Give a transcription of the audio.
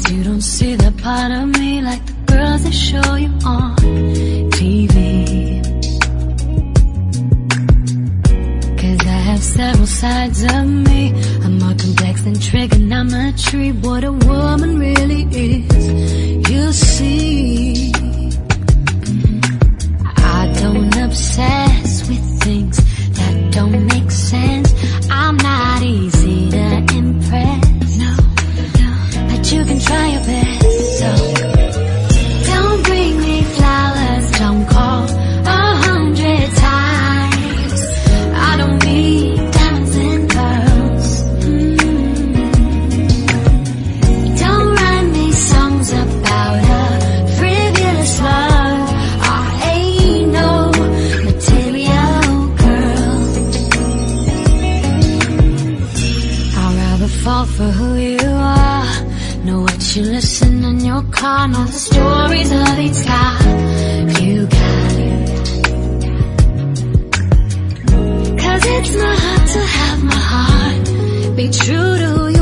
you don't see that part of me like the girls they show you on TV. Cause I have several sides of me. I'm more complex than trigonometry. What a woman really is, you see. I don't obsess with things that don't make sense. I'm not easy to impress, no, but you can try your best. So don't bring me flowers, don't call 100 times. I don't need diamonds and pearls. Don't write me songs about a frivolous love. I ain't no material girl. I'd rather fall for who you are. Know what you listen in your car. Know the stories of each guy you got. Cause it's not hard to have my heart be true to